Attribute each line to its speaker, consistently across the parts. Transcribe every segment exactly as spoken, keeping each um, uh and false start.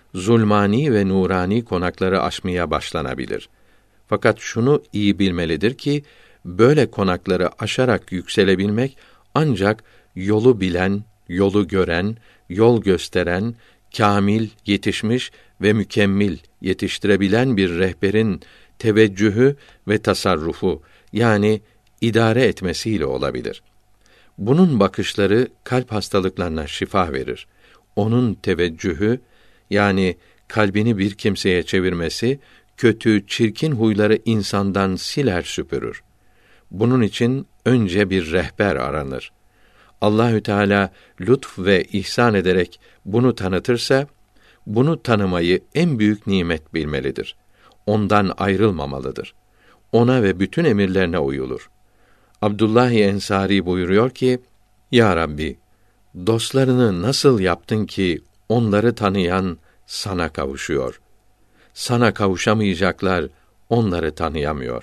Speaker 1: zulmani ve nurani konakları aşmaya başlanabilir. Fakat şunu iyi bilmelidir ki, böyle konakları aşarak yükselebilmek, ancak yolu bilen, yolu gören, yol gösteren, kâmil, yetişmiş ve mükemmel yetiştirebilen bir rehberin teveccühü ve tasarrufu, yani idare etmesiyle olabilir. Bunun bakışları kalp hastalıklarına şifa verir. Onun teveccühü, yani kalbini bir kimseye çevirmesi, kötü, çirkin huyları insandan siler süpürür. Bunun için önce bir rehber aranır. Allahü Teala lütf ve ihsan ederek bunu tanıtırsa, bunu tanımayı en büyük nimet bilmelidir. Ondan ayrılmamalıdır. Ona ve bütün emirlerine uyulur. Abdullah Ensari buyuruyor ki, Ya Rabbi, dostlarını nasıl yaptın ki onları tanıyan sana kavuşuyor? Sana kavuşamayacaklar, onları tanıyamıyor.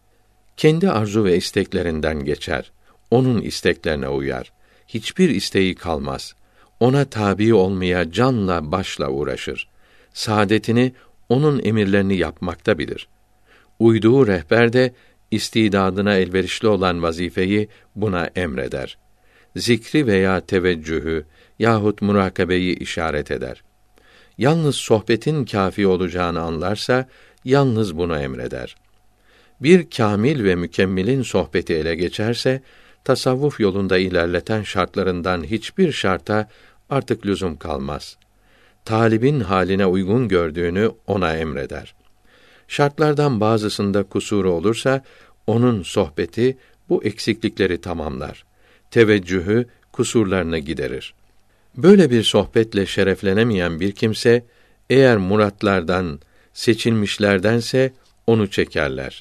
Speaker 1: Kendi arzu ve isteklerinden geçer. Onun isteklerine uyar. Hiçbir isteği kalmaz. Ona tabi olmaya canla başla uğraşır. Saadetini onun emirlerini yapmakta bilir. Uyduğu rehber de istidadına elverişli olan vazifeyi buna emreder. Zikri veya teveccühü yahut murakabeyi işaret eder. Yalnız sohbetin kâfi olacağını anlarsa, yalnız bunu emreder. Bir kâmil ve mükemmelin sohbeti ele geçerse, tasavvuf yolunda ilerleten şartlarından hiçbir şarta artık lüzum kalmaz. Talibin haline uygun gördüğünü ona emreder. Şartlardan bazısında kusuru olursa, onun sohbeti bu eksiklikleri tamamlar. Teveccühü kusurlarını giderir. Böyle bir sohbetle şereflenemeyen bir kimse, eğer muratlardan, seçilmişlerdense onu çekerler.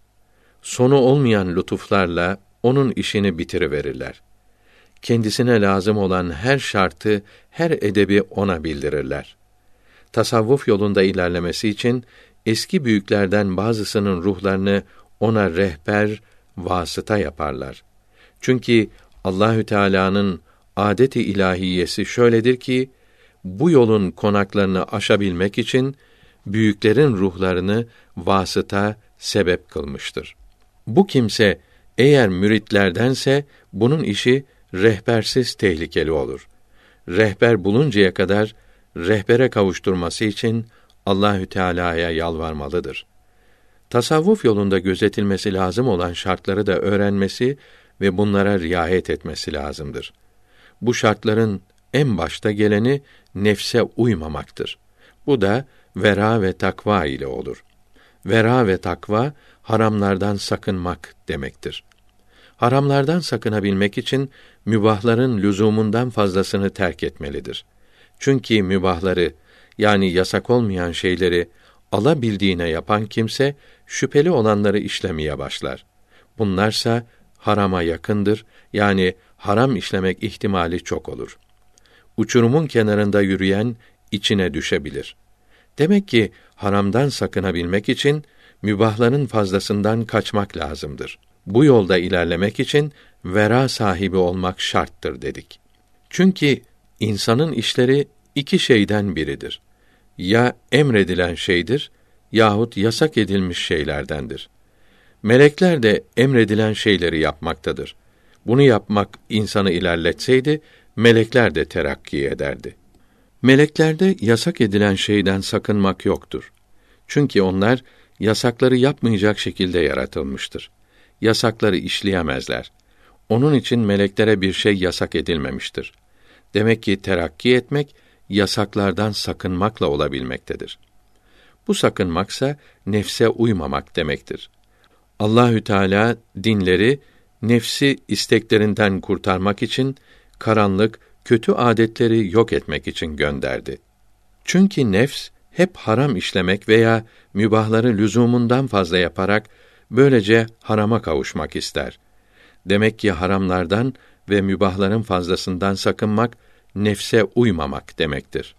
Speaker 1: Sonu olmayan lütuflarla onun işini bitiriverirler. Kendisine lazım olan her şartı, her edebi ona bildirirler. Tasavvuf yolunda ilerlemesi için eski büyüklerden bazısının ruhlarını ona rehber, vasıta yaparlar. Çünkü Allahü Teala'nın adet-i ilahiyesi şöyledir ki, bu yolun konaklarını aşabilmek için büyüklerin ruhlarını vasıta, sebep kılmıştır. Bu kimse eğer müritlerdense bunun işi rehbersiz tehlikeli olur. Rehber buluncaya kadar rehbere kavuşturması için Allahü Teala'ya yalvarmalıdır. Tasavvuf yolunda gözetilmesi lazım olan şartları da öğrenmesi ve bunlara riayet etmesi lazımdır. Bu şartların en başta geleni nefse uymamaktır. Bu da vera ve takva ile olur. Vera ve takva, haramlardan sakınmak demektir. Haramlardan sakınabilmek için mübahların lüzumundan fazlasını terk etmelidir. Çünkü mübahları, yani yasak olmayan şeyleri alabildiğine yapan kimse, şüpheli olanları işlemeye başlar. Bunlarsa harama yakındır, yani haram işlemek ihtimali çok olur. Uçurumun kenarında yürüyen içine düşebilir. Demek ki haramdan sakınabilmek için mübahların fazlasından kaçmak lazımdır. Bu yolda ilerlemek için vera sahibi olmak şarttır dedik. Çünkü insanın işleri iki şeyden biridir. Ya emredilen şeydir yahut yasak edilmiş şeylerdendir. Melekler de emredilen şeyleri yapmaktadır. Bunu yapmak insanı ilerletseydi, melekler de terakki ederdi. Meleklerde yasak edilen şeyden sakınmak yoktur. Çünkü onlar yasakları yapmayacak şekilde yaratılmıştır. Yasakları işleyemezler. Onun için meleklere bir şey yasak edilmemiştir. Demek ki terakki etmek, yasaklardan sakınmakla olabilmektedir. Bu sakınmaksa nefse uymamak demektir. Allahü Teala dinleri nefsi isteklerinden kurtarmak için, karanlık, kötü adetleri yok etmek için gönderdi. Çünkü nefs hep haram işlemek veya mübahları lüzumundan fazla yaparak böylece harama kavuşmak ister. Demek ki haramlardan ve mübahların fazlasından sakınmak nefse uymamak demektir.